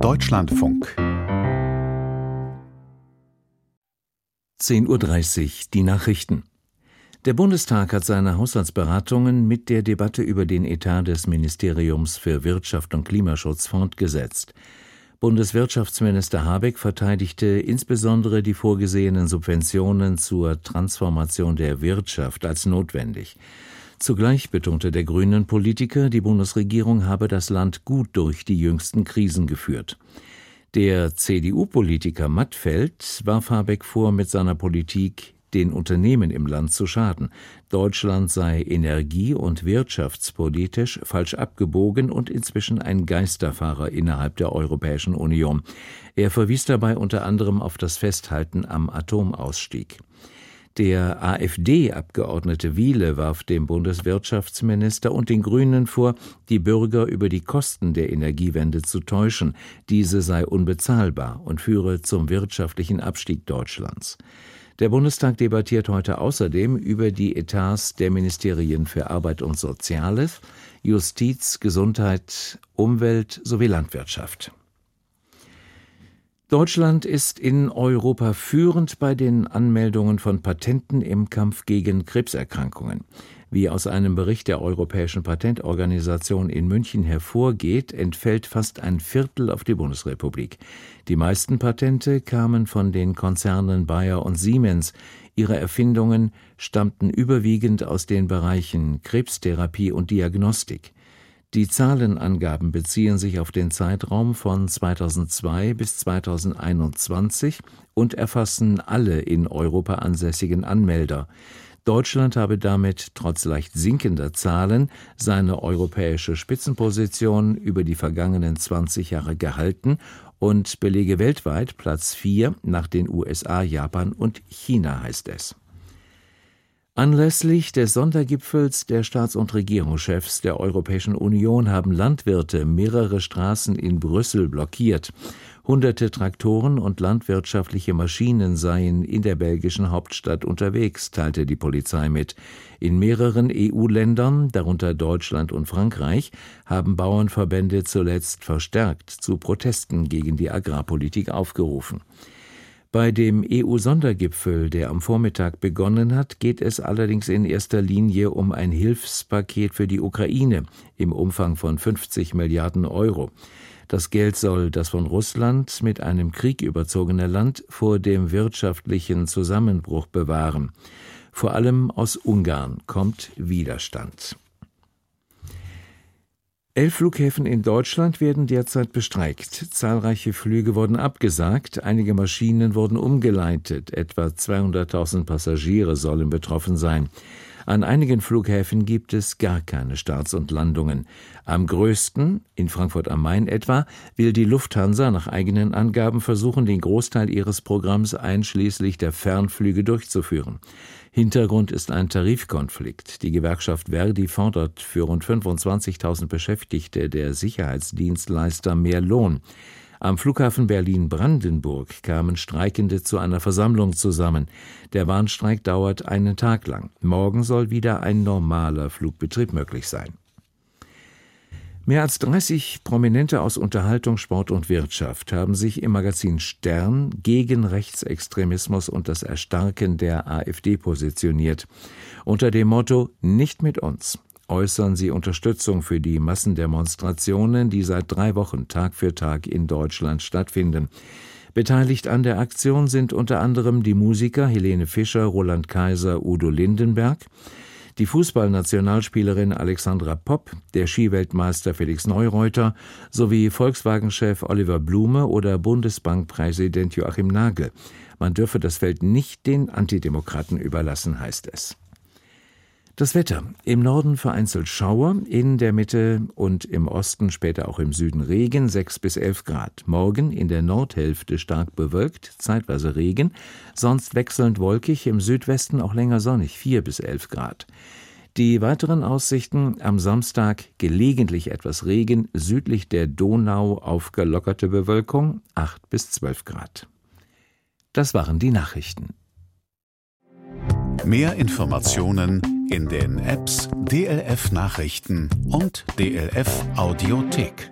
Deutschlandfunk 10:30 Uhr, die Nachrichten. Der Bundestag hat seine Haushaltsberatungen mit der Debatte über den Etat des Ministeriums für Wirtschaft und Klimaschutz fortgesetzt. Bundeswirtschaftsminister Habeck verteidigte insbesondere die vorgesehenen Subventionen zur Transformation der Wirtschaft als notwendig. Zugleich betonte der Grünen-Politiker, die Bundesregierung habe das Land gut durch die jüngsten Krisen geführt. Der CDU-Politiker Mattfeld warf Habeck vor, mit seiner Politik den Unternehmen im Land zu schaden. Deutschland sei energie- und wirtschaftspolitisch falsch abgebogen und inzwischen ein Geisterfahrer innerhalb der Europäischen Union. Er verwies dabei unter anderem auf das Festhalten am Atomausstieg. Der AfD-Abgeordnete Wiele warf dem Bundeswirtschaftsminister und den Grünen vor, die Bürger über die Kosten der Energiewende zu täuschen. Diese sei unbezahlbar und führe zum wirtschaftlichen Abstieg Deutschlands. Der Bundestag debattiert heute außerdem über die Etats der Ministerien für Arbeit und Soziales, Justiz, Gesundheit, Umwelt sowie Landwirtschaft. Deutschland ist in Europa führend bei den Anmeldungen von Patenten im Kampf gegen Krebserkrankungen. Wie aus einem Bericht der Europäischen Patentorganisation in München hervorgeht, entfällt fast ein Viertel auf die Bundesrepublik. Die meisten Patente kamen von den Konzernen Bayer und Siemens. Ihre Erfindungen stammten überwiegend aus den Bereichen Krebstherapie und Diagnostik. Die Zahlenangaben beziehen sich auf den Zeitraum von 2002 bis 2021 und erfassen alle in Europa ansässigen Anmelder. Deutschland habe damit trotz leicht sinkender Zahlen seine europäische Spitzenposition über die vergangenen 20 Jahre gehalten und belege weltweit Platz 4 nach den USA, Japan und China, heißt es. Anlässlich des Sondergipfels der Staats- und Regierungschefs der Europäischen Union haben Landwirte mehrere Straßen in Brüssel blockiert. Hunderte Traktoren und landwirtschaftliche Maschinen seien in der belgischen Hauptstadt unterwegs, teilte die Polizei mit. In mehreren EU-Ländern, darunter Deutschland und Frankreich, haben Bauernverbände zuletzt verstärkt zu Protesten gegen die Agrarpolitik aufgerufen. Bei dem EU-Sondergipfel, der am Vormittag begonnen hat, geht es allerdings in erster Linie um ein Hilfspaket für die Ukraine im Umfang von 50 Milliarden Euro. Das Geld soll das von Russland mit einem Krieg überzogene Land vor dem wirtschaftlichen Zusammenbruch bewahren. Vor allem aus Ungarn kommt Widerstand. 11 Flughäfen in Deutschland werden derzeit bestreikt. Zahlreiche Flüge wurden abgesagt, einige Maschinen wurden umgeleitet, etwa 200.000 Passagiere sollen betroffen sein. An einigen Flughäfen gibt es gar keine Starts und Landungen. Am größten, in Frankfurt am Main etwa, will die Lufthansa nach eigenen Angaben versuchen, den Großteil ihres Programms einschließlich der Fernflüge durchzuführen. Hintergrund ist ein Tarifkonflikt. Die Gewerkschaft Verdi fordert für rund 25.000 Beschäftigte der Sicherheitsdienstleister mehr Lohn. Am Flughafen Berlin-Brandenburg kamen Streikende zu einer Versammlung zusammen. Der Warnstreik dauert einen Tag lang. Morgen soll wieder ein normaler Flugbetrieb möglich sein. Mehr als 30 Prominente aus Unterhaltung, Sport und Wirtschaft haben sich im Magazin Stern gegen Rechtsextremismus und das Erstarken der AfD positioniert. Unter dem Motto »Nicht mit uns« äußern sie Unterstützung für die Massendemonstrationen, die seit 3 Wochen Tag für Tag in Deutschland stattfinden. Beteiligt an der Aktion sind unter anderem die Musiker Helene Fischer, Roland Kaiser, Udo Lindenberg, die Fußballnationalspielerin Alexandra Popp, der Skiweltmeister Felix Neureuter sowie Volkswagen-Chef Oliver Blume oder Bundesbankpräsident Joachim Nagel. Man dürfe das Feld nicht den Antidemokraten überlassen, heißt es. Das Wetter. Im Norden vereinzelt Schauer, in der Mitte und im Osten, später auch im Süden Regen, 6 bis 11 Grad. Morgen in der Nordhälfte stark bewölkt, zeitweise Regen, sonst wechselnd wolkig, im Südwesten auch länger sonnig, 4 bis 11 Grad. Die weiteren Aussichten: am Samstag gelegentlich etwas Regen, südlich der Donau aufgelockerte Bewölkung, 8 bis 12 Grad. Das waren die Nachrichten. Mehr Informationen in den Apps DLF Nachrichten und DLF Audiothek.